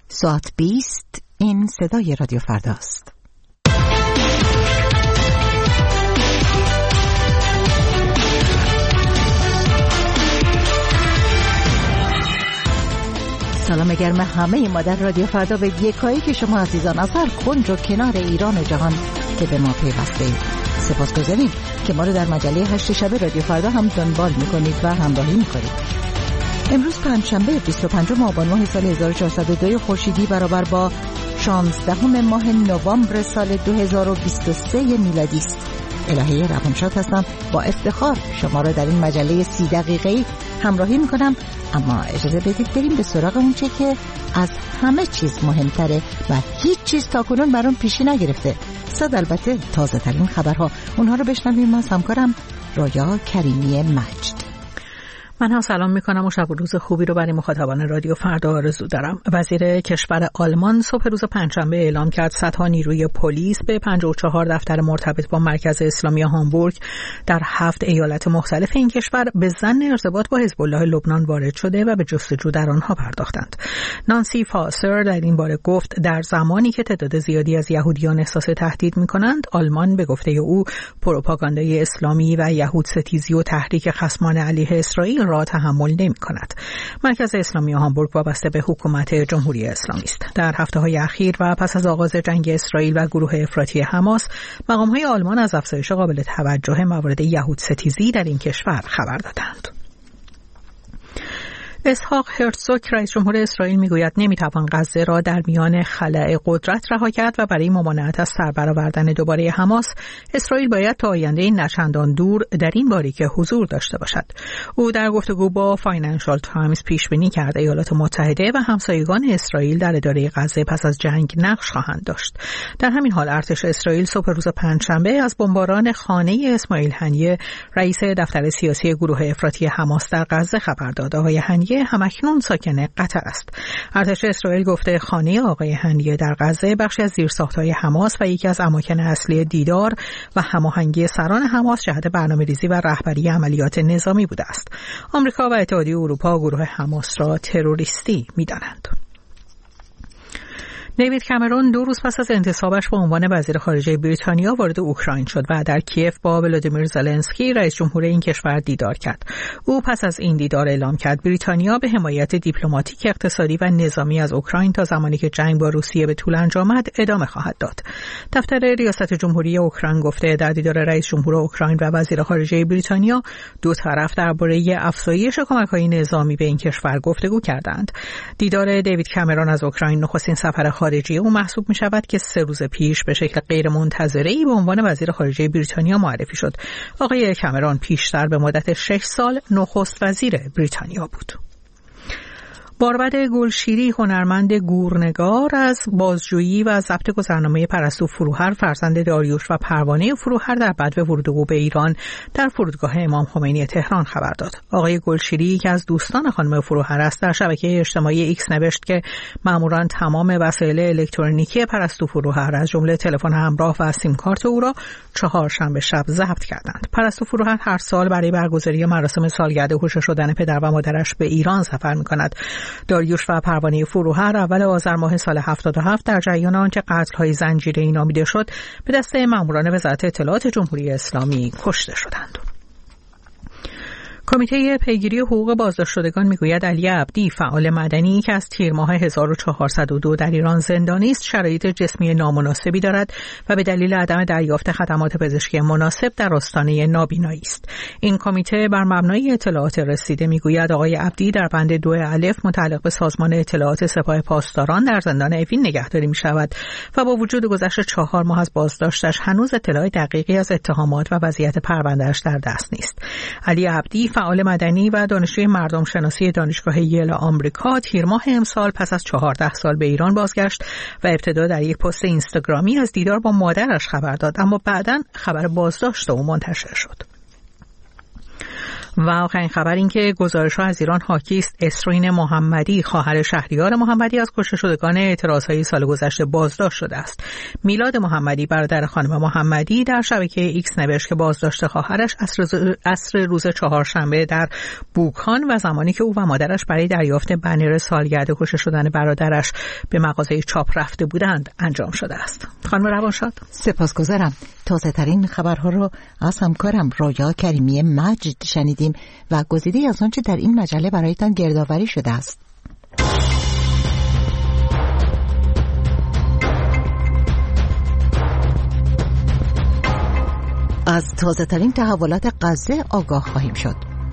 ساعت 20 این صدای رادیو فرداست. سلام گرم همه ما در رادیو فردا به یکایی که شما عزیزان از هر کنج و کنار ایران و جهان که به ما پیوسته اید. سپاسگزاریم که ما رو در مجله 8 شب رادیو فردا هم دنبال میکنید و همراهی میکنید. امروز پنجشنبه 25 آبان ماه سال 1402 خورشیدی برابر با 16 ماه نوامبر سال 2023 میلادی است. الهه روانشاد هستم، با افتخار شما را در این مجله 30 دقیقه‌ای همراهی میکنم. اما اجازه بدید بریم به سراغ اون چه که از همه چیز مهمتره و هیچ چیز تاکنون برام پیشی نگرفته. صد البته تازه ترین خبرها، اونها رو بشنویم از همکارم رویا کریمی مجد. من هم سلام میکنم و شب و روز خوبی رو برای مخاطبان رادیو فردا آرزو دارم. وزیر کشور آلمان صبح روز پنجشنبه اعلام کرد صدها نیروی پلیس به 54 دفتر مرتبط با مرکز اسلامی هامبورگ در 7 ایالت مختلف این کشور به ظن ارتباط با حزب الله لبنان وارد شده و به جستجو در آنها پرداختند. نانسی فاسر در این باره گفت در زمانی که تعداد زیادی از یهودیان احساس تهدید میکنند، آلمان به گفته او پروپاگاندای اسلامی و یهود ستیزی و تحریک خصمان علیه اسرائیل را تحمل نمی کند. مرکز اسلامی هامبورگ وابسته به حکومت جمهوری اسلامی است. در هفته‌های اخیر و پس از آغاز جنگ اسرائیل و گروه افراطی حماس، مقام‌های آلمان از افزایش قابل توجه موارد یهود ستیزی در این کشور خبر دادند. اسحاق هرتزوگ رئیس جمهور اسرائیل میگوید نمیتوان غزه را در میان خلأ قدرت رها کرد و برای ممانعت از سربرآوردن دوباره حماس، اسرائیل باید تا آینده نچندان دور در این باریکه حضور داشته باشد. او در گفتگو با فاینانشال تایمز پیش بینی کرد ایالات متحده و همسایگان اسرائیل در اداره غزه پس از جنگ نقش خواهند داشت. در همین حال ارتش اسرائیل صبح روز پنجشنبه از بمباران خانه اسماعیل هنیه، رئیس دفتر سیاسی گروه افراطی حماس در غزه خبر داد. آقای هنیه همکنون ساکن قطر است. ارتش اسرائیل گفته خانه آقای هنیه در غزه بخشی از زیرساخت‌های حماس و یکی از اماکن اصلی دیدار و هماهنگی سران حماس جهت برنامه‌ریزی و رهبری عملیات نظامی بوده است. آمریکا و اتحادیه اروپا گروه حماس را تروریستی می‌دانند. دیوید کامرون 2 روز پس از انتصابش به عنوان وزیر خارجه بریتانیا وارد اوکراین شد و در کیف با ولادیمیر زلنسکی رئیس جمهور این کشور دیدار کرد. او پس از این دیدار اعلام کرد بریتانیا به حمایت دیپلماتیک، اقتصادی و نظامی از اوکراین تا زمانی که جنگ با روسیه به طول انجامد ادامه خواهد داد. دفتر ریاست جمهوری اوکراین گفته در دیدار رئیس جمهور اوکراین و وزیر خارجه بریتانیا دو طرف درباره افزایش کمک‌های نظامی به این کشور گفتگو کردند. دیدار دیوید کامرون از اوکراین نخستین سفر خارجی او محسوب می شود که 3 روز پیش به شکل غیر منتظره‌ای به عنوان وزیر خارجه بریتانیا معرفی شد. آقای کامرون پیشتر به مدت 6 سال نخست وزیر بریتانیا بود. باربد گلشیری هنرمند گورنگار از بازجویی و ضبط گذرنامه پرستو فروهر فرزند داریوش و پروانه فروهر در بدو ورود او به ایران در فرودگاه امام خمینی تهران خبر داد. آقای گلشیری که از دوستان خانم فروهر است در شبکه اجتماعی ایکس نوشت که ماموران تمام وسایل الکترونیکی پرستو فروهر از جمله تلفن همراه و سیم کارت او را چهارشنبه شب ضبط کردند. پرستو فروهر هر سال برای برگزاری مراسم سالگرد کشته شدن پدر و مادرش به ایران سفر می‌کند. داریوش و پروانه فروهر اول آذر ماه سال 77 در جریان آنچه قتل‌های زنجیره‌ای نامیده شد به دست ماموران وزارت اطلاعات جمهوری اسلامی کشته شدند. کمیته پیگیری حقوق بازداشت شدگان میگوید علی عبدی فعال مدنی که از تیر ماه 1402 در ایران زندانی است شرایط جسمی نامناسبی دارد و به دلیل عدم دریافت خدمات پزشکی مناسب در آستانه نابینایی است. این کمیته بر مبنای اطلاعات رسیده میگوید آقای عبدی در بند 2 الف متعلق به سازمان اطلاعات سپاه پاسداران در زندان اوین نگهداری میشود و با وجود گذشت 4 ماه از بازداشتش هنوز اطلاع دقیقی از اتهامات و وضعیت پرونده‌اش در دست نیست. علی عبدی فعال مدنی و دانشجوی مردم شناسی دانشگاه ییل آمریکا تیر ماه امسال پس از 14 سال به ایران بازگشت و ابتدا در یک پست اینستاگرامی از دیدار با مادرش خبر داد، اما بعداً خبر بازداشت او منتشر شد. و آخرین خبر این که گزارش‌ها از ایران حاکی است اسرائیل محمدی خواهر شهریار محمدی از کشته شدگان اعتراضهای سال گذشته بازداشت شده است. میلاد محمدی برادر خانم محمدی در شبکه ایکس نوشت که بازداشت خواهرش عصر روز چهارشنبه در بوکان و زمانی که او و مادرش برای دریافت بنر سالگرد کشته شدن برادرش به مغازه چاپ رفته بودند انجام شده است. خانم روانشاد، سپاسگزارم. تازه ترین خبرها رو از همکارم رویا کریمی مجد شنیدیم و گزیده‌ای از آنچه در این مجله برایتان گردآوری شده است. از تازه ترین تحولات غزه آگاه خواهیم شد.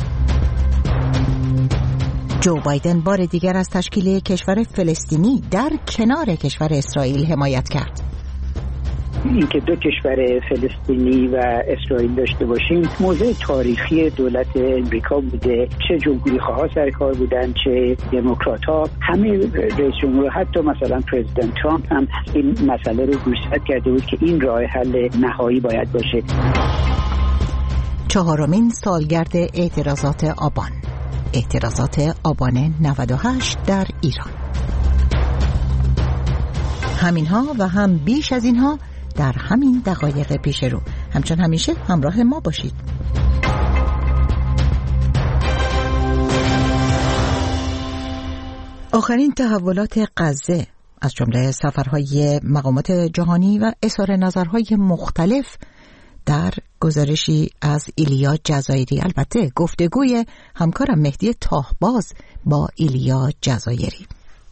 جو بایدن بار دیگر از تشکیل کشور فلسطینی در کنار کشور اسرائیل حمایت کرد. اینکه دو کشور فلسطینی و اسرائیل داشته باشیم موضوع تاریخی دولت امریکا بوده، چه جمهوری خواها سر کار بودن چه دموکرات ها، همه رئیس جمهور حتی مثلا پرزیدنت ترامپ هم این مسئله رو گوشزد کرده بود که این راه حل نهایی باید باشه. چهارمین سالگرد اعتراضات آبان، اعتراضات آبان 98 در ایران. همینها و هم بیش از اینها در همین دقایق پیش رو. همچون همیشه همراه ما باشید. آخرین تحولات غزه از جمله سفرهای مقامات جهانی و اظهار نظرهای مختلف در گزارشی از ایلیا جزایری، البته گفتگوی همکارم مهدی تاهباز با ایلیا جزایری.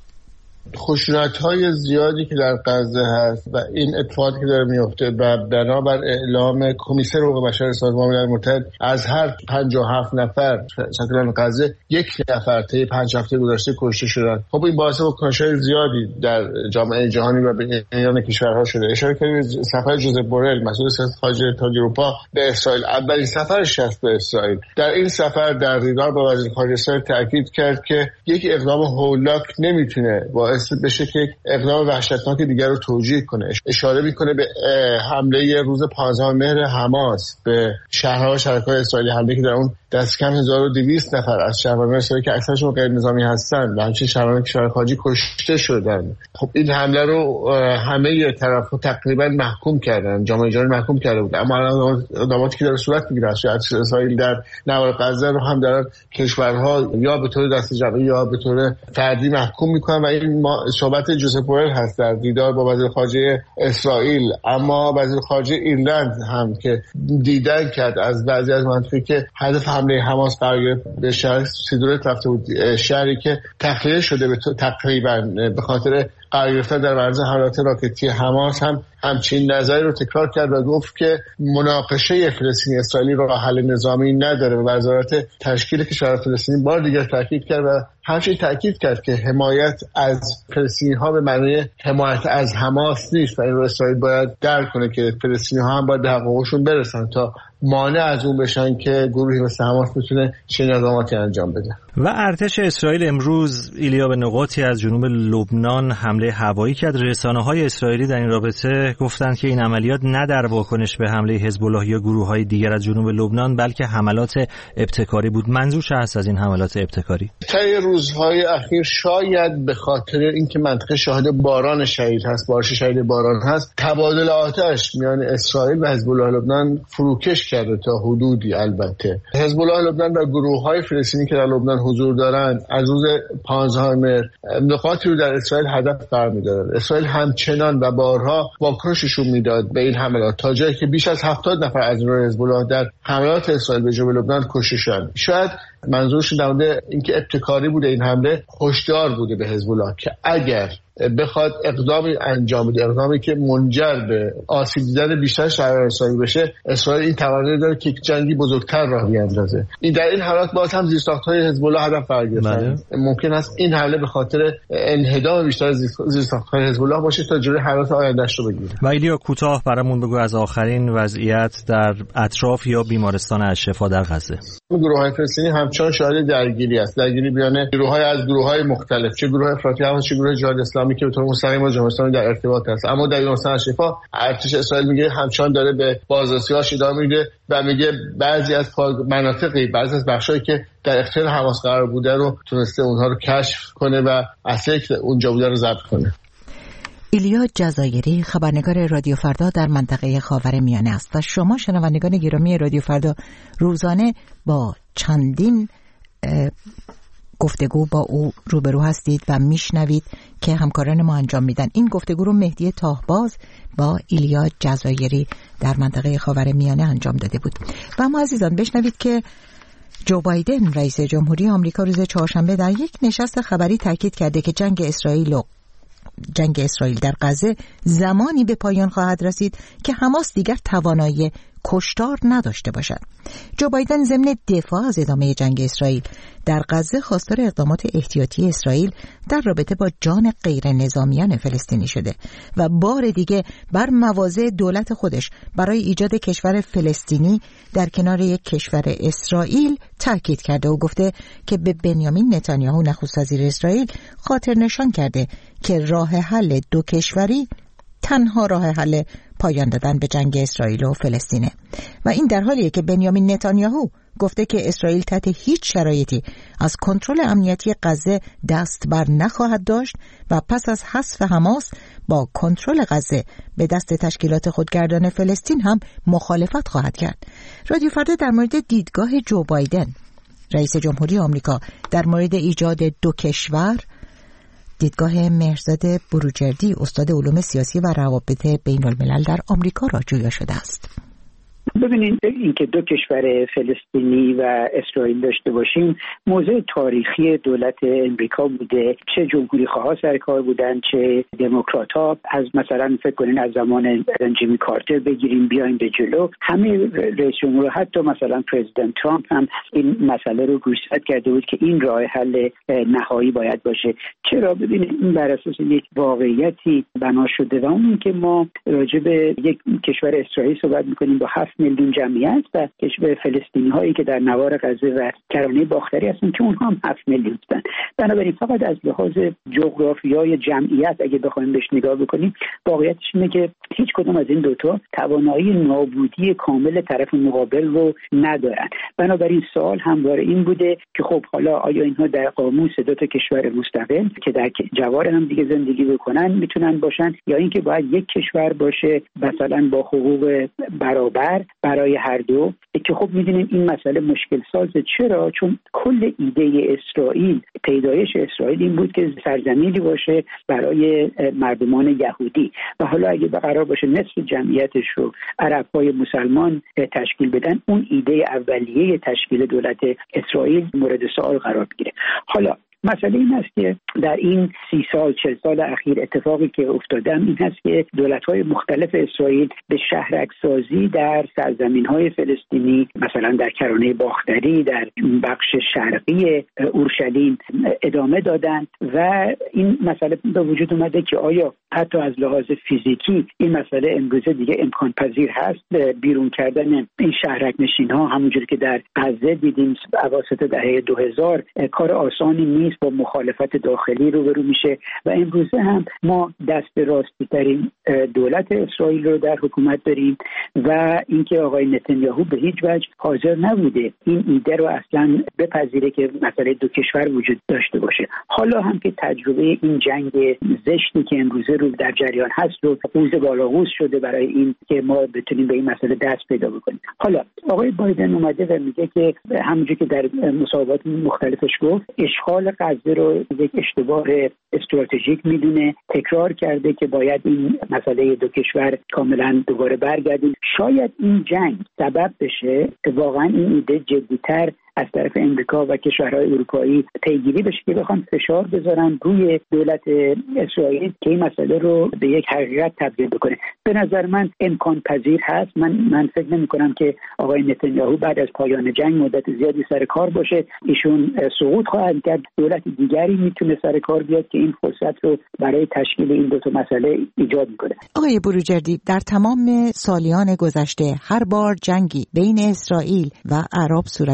خشونت‌های زیادی که در غزه هست و این اتفاقی که داره میفته و بنابر اعلام کمیسر حقوق بشر سازمان ملل متحد از هر 57 نفر ساکنان غزه یک نفر طی 5 هفته گذشته کشته شدن. خب این باعث واکنش‌های زیادی در جامعه جهانی و بین کشورها شده. اشاره کردید سفر جوزف بورل مسئول سیاست خارجه اتحادیه اروپا به اسرائیل، اولین سفرش است به اسرائیل. در این سفر در دیدار با وزیر خارجه اسرائیل تاکید کرد که یک اقدام هولناک نمیتونه باعث بشه که اقدام وحشتناک دیگر رو توجیه کنه. اشاره میکنه به حمله روز 15 مهر حماس به شهرها و شهرهای اسرائیلی، حمله که در اون دست کم 1200 نفر از شهروندان اسرائیل که اکثرشون غیر نظامی هستن و همچنین شهروندان کشور خارجی کشته شدن. خب این حمله رو همه طرف‌ها تقریبا محکوم کردن، جامعه جهانی محکوم کرده بود، اما اقداماتی که در صورت میگیره از اسرائیل در نوار غزه رو هم در کشورها یا به طور دست جمعی یا به طور فردی محکوم میکنن و این صحبت جوزف بورل هست در دیدار با وزیر خارجه اسرائیل. اما وزیر خارجه ایرلند هم که دیدن کرد از بعضی از مناطقی که هدف حمله حماس قرار گرفت به شهر سیدورت رفته بود، شهری که تخلیه شده به تقریبا به خاطر قرار گرفتن در معرض حملات راکتی حماس، هم همچین نظری رو تکرار کرد و گفت که مناقشه فلسطینی اسرائیلی راه حل نظامی نداره و وزارت تشکیل کشور فلسطینی بار دیگر تاکید کرد و همچنین تاکید کرد که حمایت از فلسطینی‌ها به معنی حمایت از حماس نیست و این رو اسرائیل باید درک کنه که فلسطینی‌ها هم باید به حقوقشون برسن تا مانع از اون بشن که گروهی مثل حماس بتونه چنین اقداماتی انجام بده. و ارتش اسرائیل امروز ایلیا به نقاطی از جنوب لبنان حمله هوایی کرد. رسانه‌های اسرائیلی در این رابطه گفتند که این عملیات نه در واکنش به حمله حزب الله یا گروه‌های دیگر از جنوب لبنان بلکه حملات ابتکاری بود. منظور چه است از این حملات ابتکاری؟ طی روزهای اخیر شاید به خاطر اینکه منطقه شاهد باران شدید هست، بارش شدید باران هست، تبادل آتش میان اسرائیل و حزب الله لبنان فروکش کرده تا حدودی. البته حزب الله لبنان و گروه‌های فلسطینی که در لبنان حضور دارند از روز 15 مهر نقاطی رو در اسرائیل هدف قرار می‌دادند. اسرائیل همچنان و بارها واکنششون میداد به این حملات تا جایی که بیش از 70 نفر از نیروی حزب الله در حملات اسرائیل به جنوب لبنان کشته شدند. شاید منظورش در مورد اینکه ابتکاری بوده این حمله، هشدار بوده به حزب الله که اگر بخواد اقدامی انجام بده، اقدامی که منجر به آسیب دیدن بیشتر شهرهای اسرائیل بشه، اسرائیل این توانایی داره که جنگی بزرگتر راه بیاندازه. این در این حالات باز هم زیرساخت‌های حزب الله هدف قرار گرفتن. ممکن است این حمله به خاطر انهدام بیشتر زیرساخت‌های حزب الله باشه تا جلوی حملات آینده‌اش رو بگیره. و ایلیا کوتاه برامون بگو از آخرین وضعیت در اطراف یا بیمارستان الشفا در غزه. گروه‌های فلسطینی همچنان شاهد درگیری است، درگیری میان گروه‌های از گروه‌های مختلف، چه گروه افراطی هم چه گروه جهاد اسلامی که به طور مستقیم با جمهوری اسلامی در ارتباط است. اما در یونان شفا ارتش اسرائیل میگه همچنان داره به بازرسی‌هاش ادامه میده و میگه بعضی از مناطقی، بعضی از بخشایی که در اختیار حماس قرار بوده رو تونسته اونها رو کشف کنه و اسلحه‌ای که اونجا بوده رو ضبط کنه. ایلیا جزایری، خبرنگار رادیو فردا در منطقه خاورمیانه است و شما شنوندگان گرامی رادیو فردا روزانه با چندین گفتگو با او روبرو هستید و میشنوید که همکاران ما انجام میدن. این گفتگو رو مهدی تاهباز با ایلیا جزایری در منطقه خاورمیانه انجام داده بود. و ما عزیزان بشنوید که جو بایدن رئیس جمهوری آمریکا روز چهارشنبه در یک نشست خبری تاکید کرده که جنگ اسرائیل در غزه زمانی به پایان خواهد رسید که حماس دیگر توانایی کشتار نداشته باشد. جو بایدن ضمن دفاع از ادامه جنگ اسرائیل در غزه خواستار اقدامات احتیاطی اسرائیل در رابطه با جان غیر نظامیان فلسطینی شده و بار دیگه بر مواضع دولت خودش برای ایجاد کشور فلسطینی در کنار یک کشور اسرائیل تاکید کرده و گفته که به بنیامین نتانیاهو نخست وزیر اسرائیل خاطر نشان کرده که راه حل دو کشوری تنها راه حل پایان دادن به جنگ اسرائیل و فلسطینه و این در حالیه که بنیامین نتانیاهو گفته که اسرائیل تحت هیچ شرایطی از کنترل امنیتی غزه دست بر نخواهد داشت و پس از حذف حماس با کنترل غزه به دست تشکیلات خودگردان فلسطین هم مخالفت خواهد کرد. رادیو فردا در مورد دیدگاه جو بایدن رئیس جمهوری آمریکا در مورد ایجاد دو کشور، دیدگاه مهرزاد بروجردی استاد علوم سیاسی و روابط بین الملل در آمریکا را جویا شده است. ببینید اینکه دو کشور فلسطینی و اسرائیل داشته باشیم موضوع تاریخی دولت امریکا بوده، چه جمهوری خواه سر کار بودن چه دموکرات ها. از مثلا فکر کنین از زمان جیمی کارتر بگیریم بیایم به جلو، همه رئیس جمهور حتی مثلا پرزیدنت ترامپ هم این مسئله رو گوشزد کرده بود که این راه حل نهایی باید باشه. چرا؟ ببینید این بر اساس یک واقعیتی بنا شده و اون که ما راجع به یک کشور اسرائیل صحبت می‌کنیم با 7 میلیون جمعیت و کشور فلسطینی هایی که در نوار غزه و کرانه باختری هستن که اونها هم 7 میلیون هستن. بنابراین فقط از لحاظ جغرافیای جمعیت اگه بخوایم بهش نگاه بکنیم واقعیتش اینه که هیچ کدوم از این دوتا توانایی نابودی کامل طرف مقابل رو ندارن. بنابراین سوال همواره این بوده که خب حالا آیا اینها در قاموس دو تا کشور مستقل که در جوار هم دیگه زندگی بکنن میتونن باشن، یا اینکه باید یک کشور باشه مثلا با حقوق برابر برای هر دو، که خب میدونیم این مسئله مشکل سازه. چرا؟ چون کل ایده اسرائیل، پیدایش اسرائیل این بود که سرزمینی باشه برای مردمان یهودی و حالا اگه قرار باشه نصف جمعیتش رو عرب‌های مسلمان تشکیل بدن، اون ایده اولیه تشکیل دولت اسرائیل مورد سوال قرار بگیره. حالا مسئله این است که در این 30 سال 40 سال اخیر اتفاقی که افتاده این هست که دولت‌های مختلف اسرائیل به شهرک‌سازی در سرزمین‌های فلسطینی، مثلا در کرانه باختری، در بخش شرقی اورشلیم ادامه دادند و این مسئله به وجود اومده که آیا حتی از لحاظ فیزیکی این مسئله امروزه دیگه امکان پذیر هست بیرون کردن این شهرک‌نشین‌ها، همونجوری که در غزه دیدیم اواسط دهه 2000 کار آسانی نیست، با مخالفت داخلی روبرو میشه و امروزه هم ما دست راستی ترین دولت اسرائیل رو در حکومت داریم و اینکه آقای نتانیاهو به هیچ وجه حاضر نبوده این ایده رو اصلا بپذیره که مسئله دو کشور وجود داشته باشه. حالا هم که تجربه این جنگ زشتی که امروزه رو در جریان هست رو قوز بالاقوز شده برای این که ما بتونیم به این مسئله دست پیدا بکنیم. حالا آقای بایدن اومده و میگه که همونجوری که در مصاحبات مختلفش گفت اشغال غزه رو یک اشتباه استراتژیک میدونه، تکرار کرده که باید این مسئله دو کشور کاملا دوباره برگردیم. شاید این جنگ سبب بشه که واقعا این ایده جدی‌تر از طرف امریکا و کشورهای اروپایی پیگیری بشه که بخوان فشار بذارن روی دولت اسرائیل که این مسئله رو به یک حقیقت تبدیل بکنه. به نظر من امکان پذیر هست. من فکر نمی کنم که آقای نتانیاهو بعد از پایان جنگ مدت زیادی سر کار باشه. ایشون سقوط خواهد کرد، دولت دیگری میتونه سر کار بیاد که این فرصت رو برای تشکیل این دو تا مسئله ایجاد میکنه. آقای بروجردی، در تمام سالیان گذشته هر بار جنگی بین اسرائیل و عرب صورت گرفته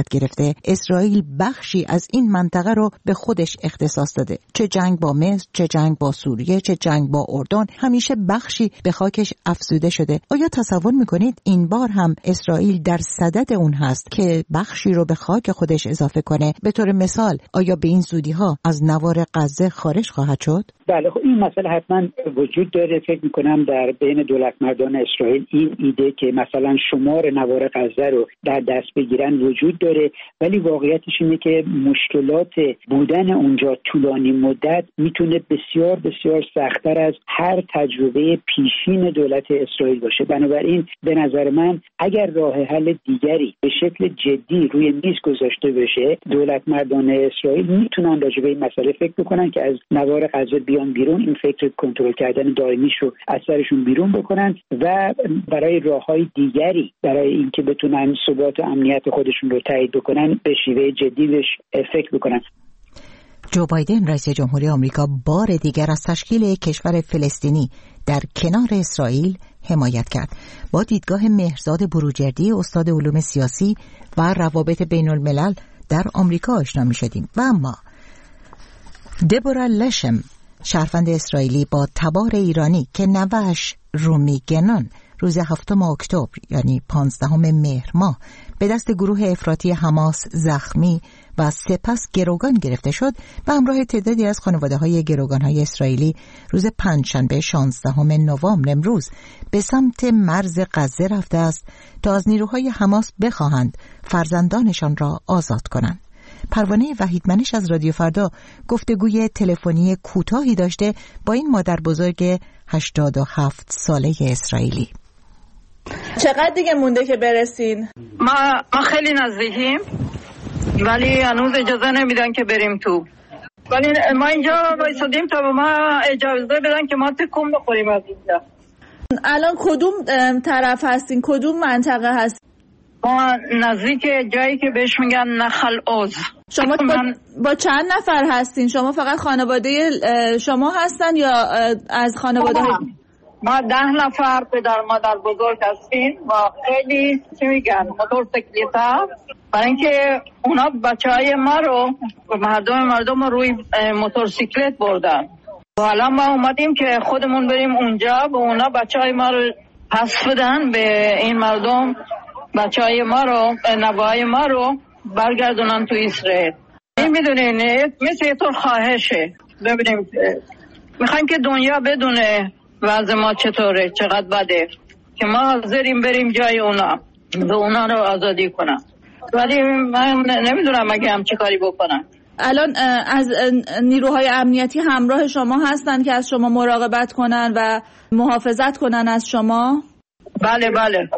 که اسرائیل بخشی از این منطقه رو به خودش اختصاص داده. چه جنگ با مصر، چه جنگ با سوریه، چه جنگ با اردن، همیشه بخشی به خاکش افزوده شده. آیا تصور میکنید این بار هم اسرائیل در صدد اون هست که بخشی رو به خاک خودش اضافه کنه؟ به طور مثال آیا به این زودی‌ها از نوار غزه خارج خواهد شد؟ بله، خب این مسئله حتما وجود داره. فکر میکنم در بین دولتمردان اسرائیل این ایده که مثلا شمار نوار غزه رو در دست بگیرن وجود داره، ولی واقعیتش اینه که مشکلات بودن اونجا طولانی مدت میتونه بسیار بسیار سخت‌تر از هر تجربه پیشین دولت اسرائیل باشه. بنابراین به نظر من اگر راه حل دیگری به شکل جدی روی میز گذاشته بشه، دولتمردان اسرائیل میتونن راجع به این مسئله فکر بکنن که از نوار غزه بیان بیرون، این فکر کنترل کردن دائمیش رو از سرشون بیرون بکنن و برای راههای دیگری برای اینکه بتونن ثبات و امنیت خودشون رو تایید بکنن به شیوه جدی بهش فکر بکنن. جو بایدن رئیس جمهوری آمریکا بار دیگر از تشکیل کشور فلسطینی در کنار اسرائیل حمایت کرد. با دیدگاه مهرزاد بروجردی استاد علوم سیاسی و روابط بین الملل در آمریکا آشنا می شدیم. و اما دبورا لشم، شهروند اسرائیلی با تبار ایرانی که نوه‌اش رومی گنون روز 7 اکتبر یعنی 15 مهر ماه به دست گروه افراطی حماس زخمی و سپس گروگان گرفته شد و همراه تعدادی از خانواده‌های گروگان‌های اسرائیلی روز پنجشنبه 16 نوامبر امروز به سمت مرز غزه رفته است تا از نیروهای حماس بخواهند فرزندانشان را آزاد کنند. پروانه وحیدمنش از رادیو فردا گفتگوی تلفنی کوتاهی داشته با این مادر بزرگ 87 ساله اسرائیلی. چقدر دیگه مونده که برسین؟ ما خیلی نزدیکیم ولی هنوز اجازه نمیدن که بریم تو. ولی ما اینجا وایسادیم تا به ما اجازه بدن که ما تکون بخوریم از اینجا. الان کدوم طرف هستین؟ کدوم منطقه هستین؟ ما نزدیک جایی که بهش میگن نخل عوض. شما با چند نفر هستین؟ شما فقط خانواده شما هستن یا از خانواده ما 10 نفر پدر مادر بزرگ هستیم و خیلی چی میگن موتورسیکلتا، برای اینکه اونا بچهای ما رو مردم رو روی موتورسیکلت بردن و حالا ما اومدیم که خودمون بریم اونجا و اونا بچهای ما رو پس بدن به این مردم، بچهای ما رو نوای ما رو برگردونن تو اسرائیل. این میدونین مثل یه طور خواهشه، ببینیم میخوایم که دنیا بدونه وضع ما چطوره، چقدر بده، که ما حاضریم بریم جای اونا و اونا رو آزادی کنم. ولی من نمیدونم اگه هم چه کاری بکنم. الان از نیروهای امنیتی همراه شما هستن که از شما مراقبت کنن و محافظت کنن از شما؟ بله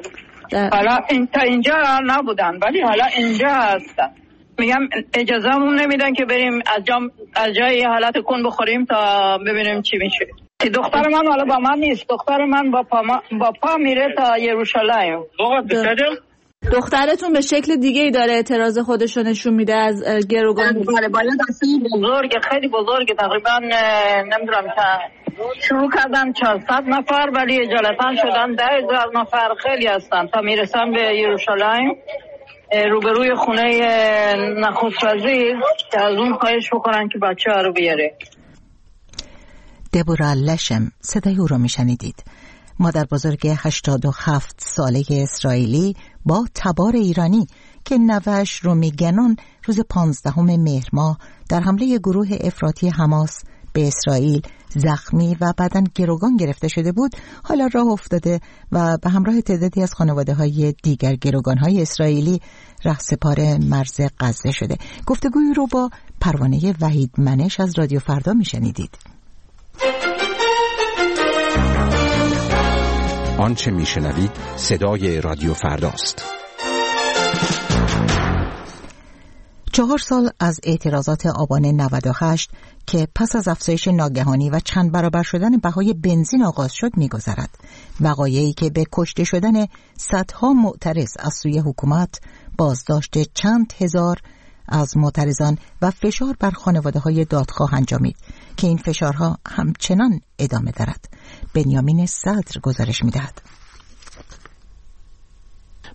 حالا تا اینجا نبودن ولی حالا اینجا هستن. میگم اجازهمون نمیدن که بریم از جای حالت کن بخوریم تا ببینیم چی میشه. دختر من حالا با من نیست، دختر من با پا میره تا یروشلایم. دخترتون به شکل دیگه ای داره اعتراض خودشو نشون میده از گروگان؟ بله باید دسته بزرگ، خیلی بزرگ، تقریبا نمیدونم شروع کردن 400 نفر ولی اجالتا شدن 10,000 نفر، خیلی هستن تا میرسن به یروشلایم روبروی خونه نخست وزیر که از اون خواهش بکنن که بچه ها رو بیاره. دبورا لشم صدای او را میشنیدید. مادر بزرگ 87 ساله اسرائیلی با تبار ایرانی که نوه‌اش رومی گنون روز 15 مهر ماه در حمله گروه افراطی حماس به اسرائیل زخمی و بعداً گروگان گرفته شده بود، حالا راه افتاده و به همراه تعدادی از خانواده‌های دیگر گروگان‌های اسرائیلی رهسپار مرز غزه شده. گفتگوی رو با پروانه وحیدمنش از رادیو فردا میشنیدید. آنچه میشنوید صدای رادیو فرداست. 4 سال از اعتراضات آبان 98 که پس از افزایش ناگهانی و چند برابر شدن بهای بنزین آغاز شد می‌گذرد. وقایعی که به کشته شدن صدها معترض از سوی حکومت، بازداشت چند هزار از معترضان و فشار بر خانواده‌های دادخواه انجامید که این فشارها همچنان ادامه دارد. بنیامین صدر گزارش می‌دهد.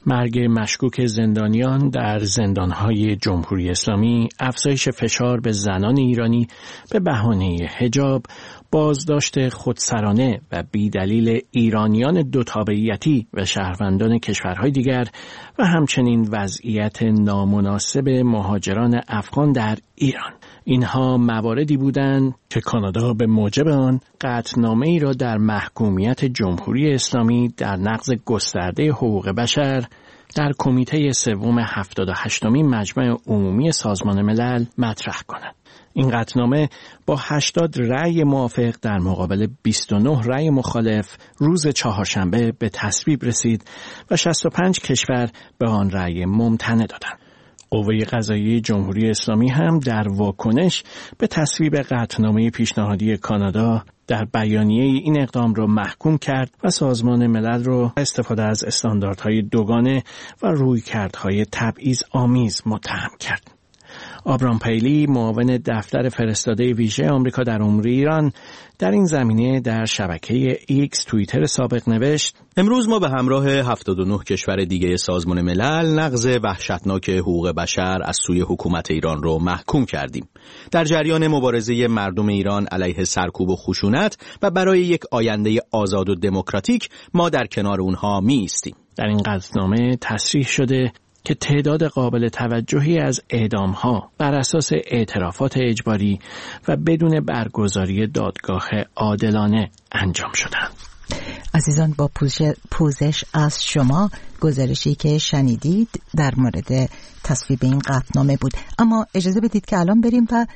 مرگ مشکوک زندانیان در زندانهای جمهوری اسلامی، افزایش فشار به زنان ایرانی به بهانه حجاب، بازداشت خودسرانه و بیدلیل ایرانیان دو تابعیتی و شهروندان کشورهای دیگر و همچنین وضعیت نامناسب مهاجران افغان در ایران. اینها مواردی بودند که کانادا به موجب آن قطعنامه‌ای را در محکومیت جمهوری اسلامی در نقض گسترده حقوق بشر در کمیته سوم 78مین مجمع عمومی سازمان ملل مطرح کند. این قطعنامه با 80 رأی موافق در مقابل 29 رأی مخالف روز چهارشنبه به تصویب رسید و 65 کشور به آن رأی ممتنع دادند. قوه قضاییه جمهوری اسلامی هم در واکنش به تصویب قطعنامه پیشنهادی کانادا در بیانیه این اقدام را محکوم کرد و سازمان ملل را استفاده از استانداردهای دوگانه و رویکردهای تبعیض‌آمیز متهم کرد. آبرام پیلی، معاون دفتر فرستاده ویژه آمریکا در امور ایران، در این زمینه در شبکه ایکس توییتر سابق نوشت: امروز ما به همراه 79 کشور دیگه سازمان ملل نقض وحشتناک حقوق بشر از سوی حکومت ایران رو محکوم کردیم. در جریان مبارزه مردم ایران علیه سرکوب و خشونت و برای یک آینده آزاد و دموکراتیک ما در کنار اونها می ایستیم. در این قطعنامه تصریح شده که تعداد قابل توجهی از اعدام‌ها بر اساس اعترافات اجباری و بدون برگزاری دادگاه عادلانه انجام شدند. عزیزان، با پوزش از شما گزارشی که شنیدید در مورد تصویب این قطعنامه بود. اما اجازه بدید که الان بریم و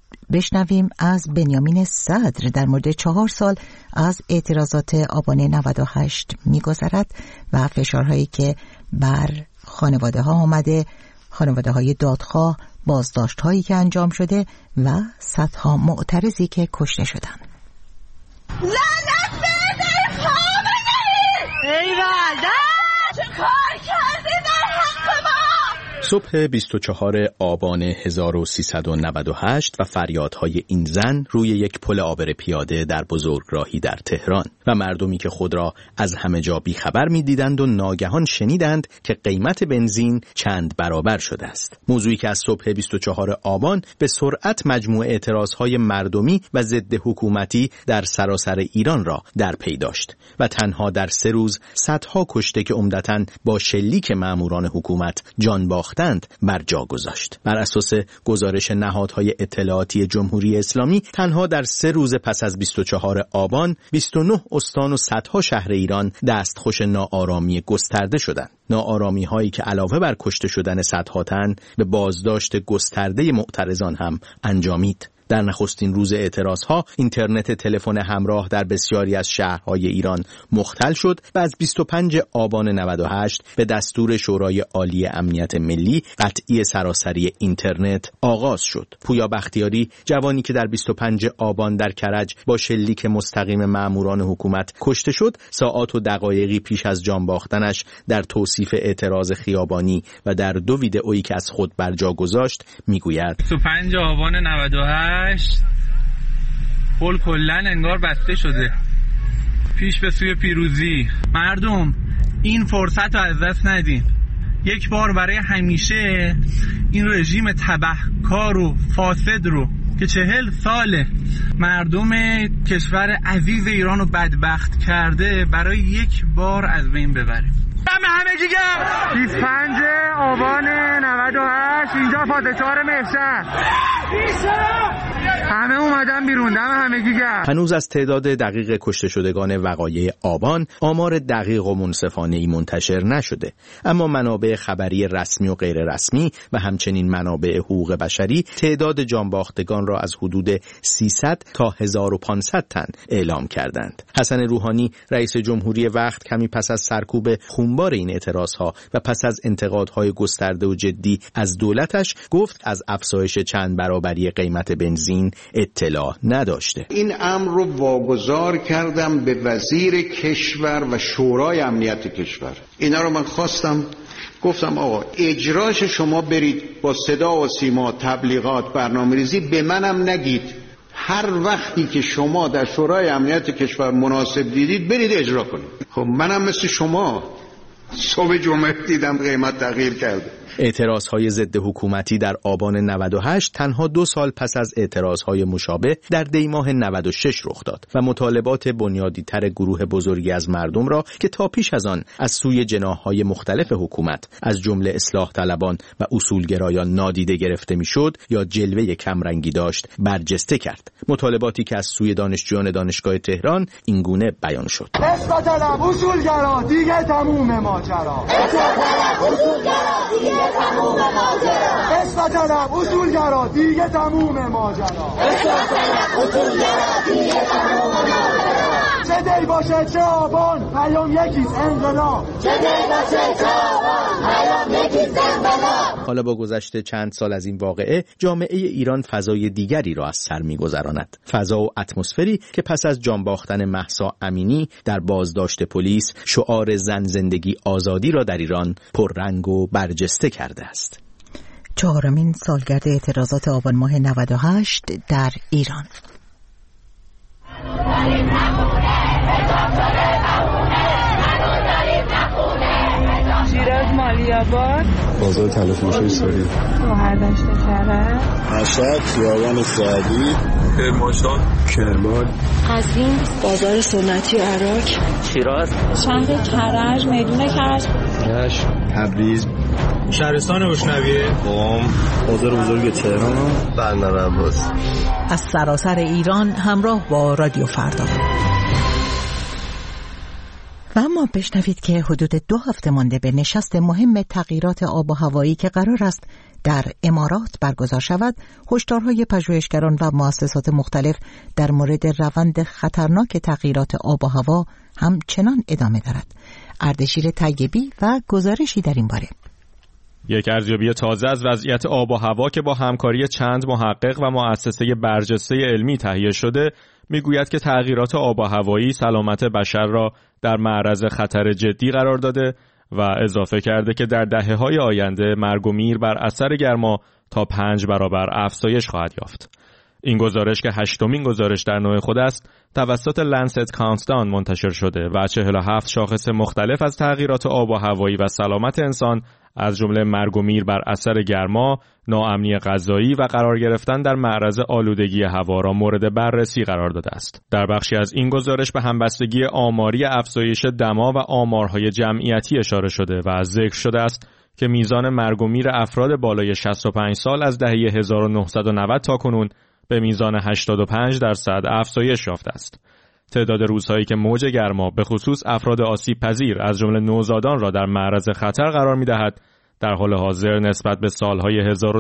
بشنویم از بنیامین صدر در مورد 4 سال از اعتراضات آبان 98 می‌گذرد و فشارهایی که بر خانواده ها آمده، خانواده های دادخواه، بازداشت هایی که انجام شده و صدها معترضی که کشته شدند. لعنت بده خامنه‌ای! ای والده چه کار کردی در حق ما؟ صبح 24 آبان 1398 و فریادهای این زن روی یک پل عابر پیاده در بزرگراهی در تهران و مردمی که خود را از همه جا بیخبر می‌دیدند و ناگهان شنیدند که قیمت بنزین چند برابر شده است. موضوعی که از صبح 24 آبان به سرعت مجموعه اعتراضهای مردمی و ضد حکومتی در سراسر ایران را در پی داشت و تنها در 3 روز صدها کشته که عمدتاً با شلیک ماموران حکومت جان باختند بر جا گذاشت. بر اساس گزارش نهادهای اطلاعاتی جمهوری اسلامی تنها در 3 روز پس از 24 آبان 29 استان و صدها شهر ایران دستخوش ناآرامی گسترده شدند. ناآرامی هایی که علاوه بر کشته شدن صدها تن به بازداشت گسترده معترضان هم انجامید. در نخستین روز اعتراضها اینترنت تلفن همراه در بسیاری از شهرهای ایران مختل شد و از 25 آبان 98 به دستور شورای عالی امنیت ملی قطعی سراسری اینترنت آغاز شد. پویا بختیاری، جوانی که در 25 آبان در کرج با شلیک مستقیم ماموران حکومت کشته شد، ساعات و دقایقی پیش از جان باختنش در توصیف اعتراض خیابانی و در 2 ویدئویی که از خود بر جا گذاشت میگوید: 25 آبان 98 پل کلن انگار بسته شده، پیش به سوی پیروزی. مردم این فرصت رو از دست ندین. یک بار برای همیشه این رژیم تبهکار و فاسد رو که 40 ساله مردم کشور عزیز ایران رو بدبخت کرده برای یک بار از بین ببریم. همگی گرم 25 آبان 98 اینجا پادشاه مهشر همه اومدن بیرون. دم همگی گرم. هنوز از تعداد دقیق کشته شدگان وقایع آبان آمار دقیق و منصفانه‌ای منتشر نشده، اما منابع خبری رسمی و غیر رسمی و همچنین منابع حقوق بشری تعداد جانباختگان را از حدود 300 تا 1500 تن اعلام کردند. حسن روحانی، رئیس جمهوری وقت، کمی پس از سرکوب خونبار این اعتراضها و پس از انتقادهای گسترده و جدی از دولتش گفت از افزایش چند برابری قیمت بنزین اطلاع نداشته. این امر رو واگذار کردم به وزیر کشور و شورای امنیت کشور. اینا رو من خواستم، گفتم آقا اجراش شما برید با صدا و سیما، تبلیغات، برنامه‌ریزی، به منم نگید. هر وقتی که شما در شورای امنیت کشور مناسب دیدید برید اجرا کنید. خب منم مثل شما صبح جمعه دیدم قیمت تغییر کرده. اعتراضهای ضد حکومتی در آبان 98 تنها 2 سال پس از اعتراضهای مشابه در دیماه 96 رخ داد و مطالبات بنیادی‌تر گروه بزرگی از مردم را که تا پیش از آن از سوی جناح‌های مختلف حکومت از جمله اصلاح طلبان و اصولگرایان نادیده گرفته میشد یا جلوه کمرنگی داشت برجسته کرد. مطالباتی که از سوی دانشجویان دانشگاه تهران اینگونه بیان شد: اصلاح طلب، اصولگرا، دیگه تموم ماجرا. اصلاح طلب، اصولگرا، دیگه تموم ماجرا. اصلاح طلب، اصولگرا، دیگه تموم ماجرا. اصلاح طلب، اصولگرا، دیگه تموم ماجرا. چه دی باشه چه آبان، پیام یکیست انقلاب. چه دی باشه چه آبان، پیام یکیست انقلاب. حالا با گذشت چند سال از این واقعه، جامعه ایران فضای دیگری را از سر می‌گذراند. فضا و اتمسفری که پس از جان باختن مهسا امینی در بازداشت پلیس، شعار زن زندگی آزادی را در ایران پررنگ و برجسته کرده است. 4مین سالگرد اعتراضات آبان ماه 98 در ایران. شیراز مالیاباد، بازار تلفروشی ساری، شهردشت کرج، مشهد، خیابان سعدی، کرمانشاه، کرمان، قزوین، بازار سنتی عراق، شیراز، شهر کرج، میدون کرج، رشت، تبریز، شهرستان اشنویه، قم، بازار بزرگ تهران، بندر عباس. از سراسر ایران همراه با رادیو فردا. و اما بشنوید که حدود 2 هفته مانده به نشست مهم تغییرات آب و هوایی که قرار است در امارات برگزار شود، هشدارهای پژوهشگران و مؤسسات مختلف در مورد روند خطرناک تغییرات آب و هوا همچنان ادامه دارد. اردشیر طیبی و گزارشی در این باره. یک ارزیابی تازه از وضعیت آب و هوا که با همکاری چند محقق و مؤسسه برجسته علمی تهیه شده میگوید که تغییرات آب و هوایی سلامت بشر را در معرض خطر جدی قرار داده و اضافه کرده که در دهه‌های آینده مرگ و میر بر اثر گرما تا 5 برابر افزایش خواهد یافت. این گزارش که 8مین گزارش در نوع خود است، توسط لنست کانتداون منتشر شده و 47 شاخص مختلف از تغییرات آب و هوایی و سلامت انسان از جمله مرگ و میر بر اثر گرما، ناامنی غذایی و قرار گرفتن در معرض آلودگی هوا را مورد بررسی قرار داده است. در بخشی از این گزارش به همبستگی آماری افزایش دما و آمارهای جمعیتی اشاره شده و ذکر شده است که میزان مرگ و میر افراد بالای 65 سال از دهه 1990 تا کنون به میزان 85% افزایش یافته است. تعداد روزهایی که موج گرما به خصوص افراد آسیب پذیر از جمله نوزادان را در معرض خطر قرار می‌دهد، در حال حاضر نسبت به سالهای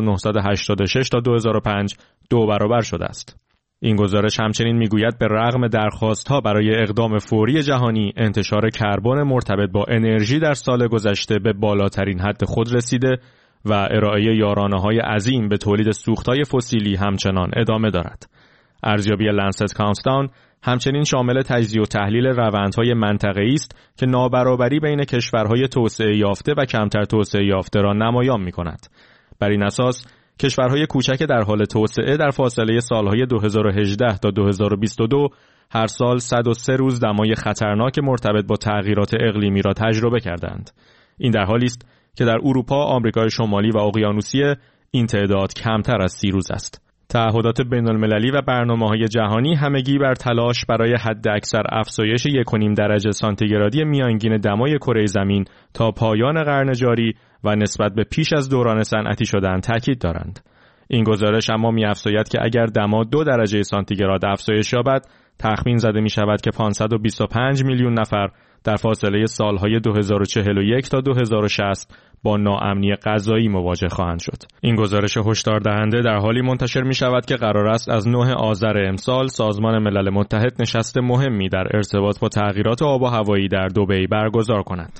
1986 تا 2005 2 برابر شده است. این گزارش همچنین میگوید به رغم درخواست‌ها برای اقدام فوری جهانی، انتشار کربن مرتبط با انرژی در سال گذشته به بالاترین حد خود رسیده و ارائه یارانه‌های عظیم به تولید سوخت‌های فسیلی همچنان ادامه دارد. ارزیابی لنست کانتداون همچنین شامل تجزیه و تحلیل روندهای منطقه‌ای است که نابرابری بین کشورهای توسعه یافته و کمتر توسعه یافته را نمایان می‌کند. بر این اساس کشورهای کوچک در حال توسعه در فاصله سالهای 2018 تا 2022 هر سال 103 روز دمای خطرناک مرتبط با تغییرات اقلیمی را تجربه کردند. این در حالی است که در اروپا، آمریکای شمالی و اقیانوسیه این تعداد کمتر از 30 روز است. تعهدات بین‌المللی و برنامه‌های جهانی همگی بر تلاش برای حداکثر افزایش 1.5 درجه سانتیگرادی میانگین دمای کره زمین تا پایان قرن جاری و نسبت به پیش از دوران صنعتی شدن تاکید دارند. این گزارش اما می‌افزاید که اگر دما 2 درجه سانتیگراد افزایش یابد، تخمین زده می‌شود که 525 میلیون نفر در فاصله سالهای 2041 تا 2060 با ناامنی غذایی مواجه خواهند شد. این گزارش هشدار دهنده در حالی منتشر می شود که قرار است از 9 آذر امسال سازمان ملل متحد نشست مهمی در ارتباط با تغییرات آب و هوایی در دبی برگزار کند.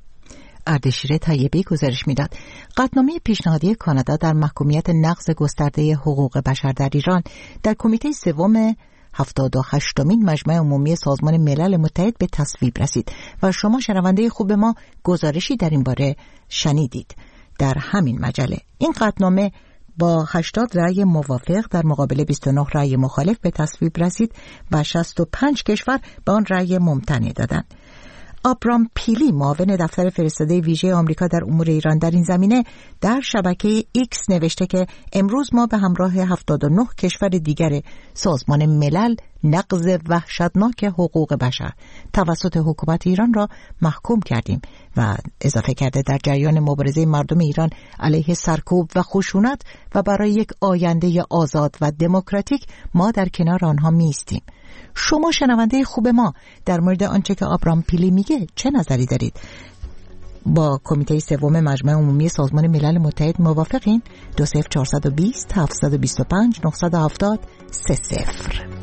اردشیر طیبی گزارش می‌داد قطعنامه پیشنهادی کانادا در محکومیت نقض گسترده حقوق بشر در ایران در کمیته سوم 78مین مجمع عمومی سازمان ملل متحد به تصویب رسید و شما شنونده خوب ما گزارشی در این باره شنیدید. در همین مجله این قطعنامه با 80 رأی موافق در مقابل 29 رأی مخالف به تصویب رسید و 65 کشور به آن رأی ممتنع دادند. آبرام پیلی معاون دفتر فرستاده ویژه آمریکا در امور ایران در این زمینه در شبکه ایکس نوشته که امروز ما به همراه 79 کشور دیگر سازمان ملل نقض وحشتناک حقوق بشر توسط حکومت ایران را محکوم کردیم و اضافه کرده در جریان مبارزه مردم ایران علیه سرکوب و خشونت و برای یک آینده آزاد و دموکراتیک ما در کنار آنها میستیم. شما شنونده خوب ما در مورد آنچه که آبرام پیلی میگه چه نظری دارید؟ با کمیته سوم مجمع عمومی سازمان ملل متحد موافقین؟ 20420 725 970 30